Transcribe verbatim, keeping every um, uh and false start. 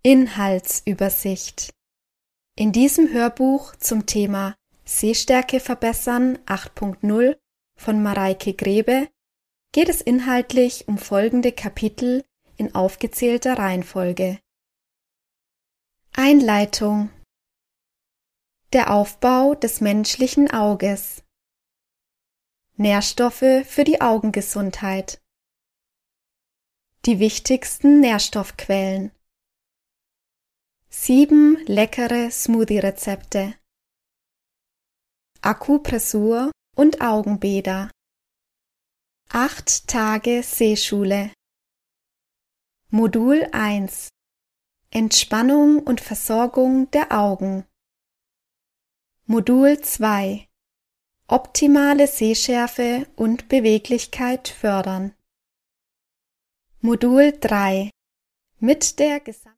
Inhaltsübersicht. In diesem Hörbuch zum Thema Sehstärke verbessern acht Punkt null von Mareike Grebe geht es inhaltlich um folgende Kapitel in aufgezählter Reihenfolge. Einleitung. Der Aufbau des menschlichen Auges. Nährstoffe für die Augengesundheit. Die wichtigsten Nährstoffquellen. Sieben leckere Smoothie-Rezepte. Akupressur und Augenbäder. Acht Tage Sehschule. Modul eins. Entspannung und Versorgung der Augen. Modul zwei. Optimale Sehschärfe und Beweglichkeit fördern. Modul drei. Mit der Gesam